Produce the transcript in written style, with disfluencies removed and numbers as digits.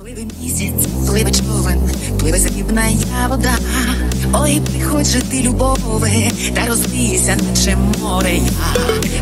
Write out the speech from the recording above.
Пливе місяць, пливе човен, пливе срібна вода. Ой, приходь же ти, любове, та розлийся, наче море я.